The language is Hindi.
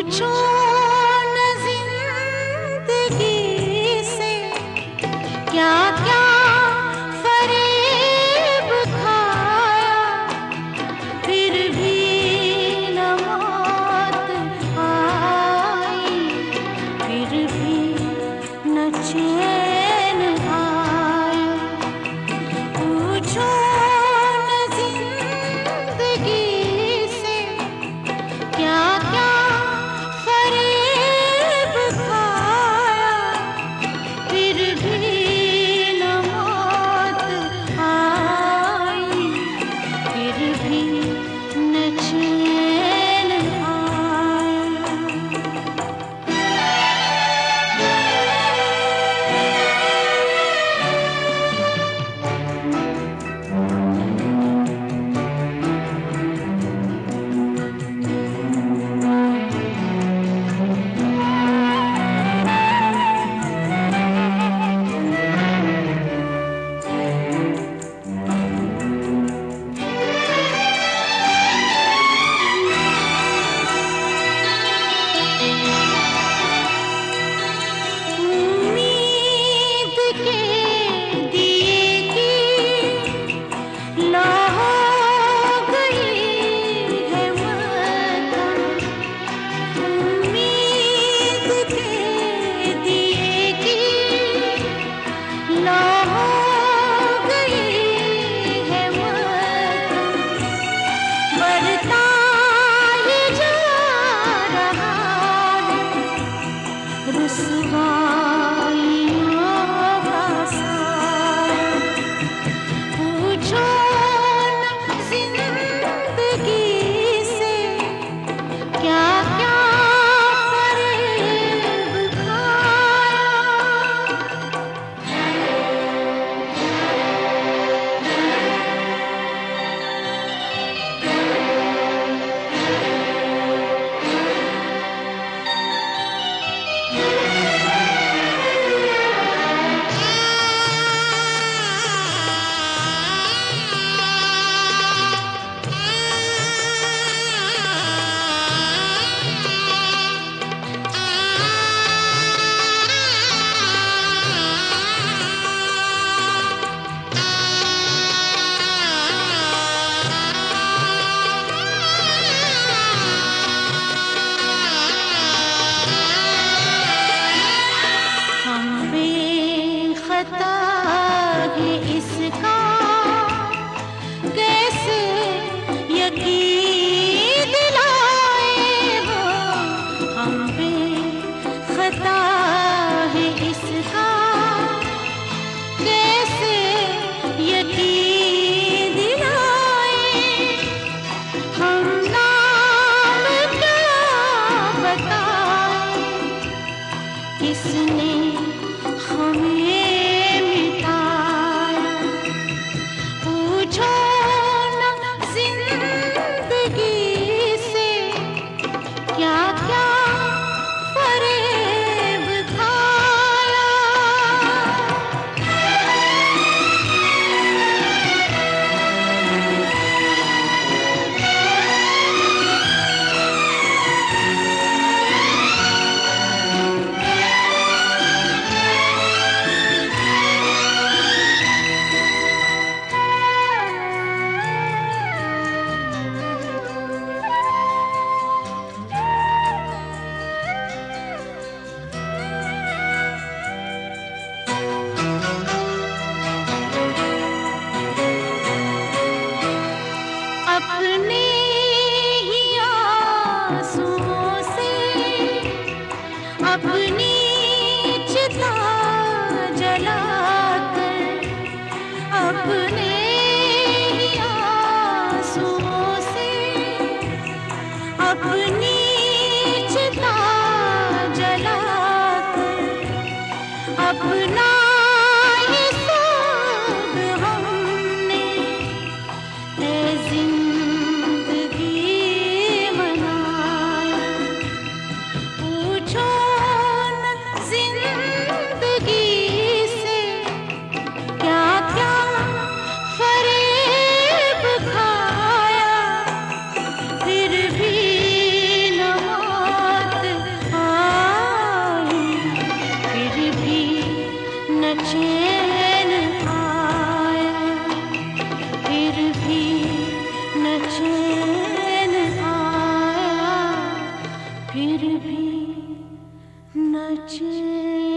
पूछो न जिंदगी से क्या क्या फरेब खाया, फिर भी न मौत आई, फिर भी न चैन आया। पूछो न जिंदगी से क्या क्या फरेब खाया, फिर भी न मौत आई, फिर भी न चैन आया। उम्मीद के दिए की लौ गई है वतन, उम्मीद के दिए की लौ गई है वतन। बढ़ता ये जा रहा है रुसवाइयों का साया। पूछो न जिंदगी से क्या क्या फरेब हम बेखता है इसका कैसे यकीन दिलाए हो। हम बेखता है इसका कैसे यकीन दिलाए। हम नाम क्या बताएं किसने हमें मिटाया। पूछो न जिंदगी से क्या क्या फरेब खाया। अपने ही आंसुओं से अपनी चिता जलाकर, अपने ही आंसुओं से अपनी चिता जलाकर, अपना ये सोग हमने है जिंदगी मनाया। नचे